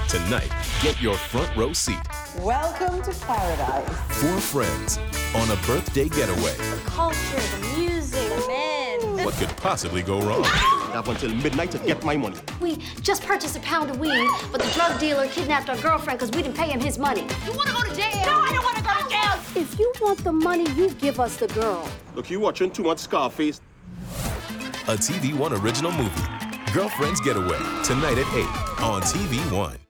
Tonight, get your front row seat. Welcome to paradise. 4 friends on a birthday getaway. The culture, the music, man. What could possibly go wrong? I have until midnight to get my money. We just purchased a pound of weed, but the drug dealer kidnapped our girlfriend because we didn't pay him his money. You want to go to jail? No, I don't want to go to jail. If you want the money, you give us the girl. Look, you watching too much Scarface. A TV One original movie. Girlfriend's Getaway. Tonight at 8 on TV One.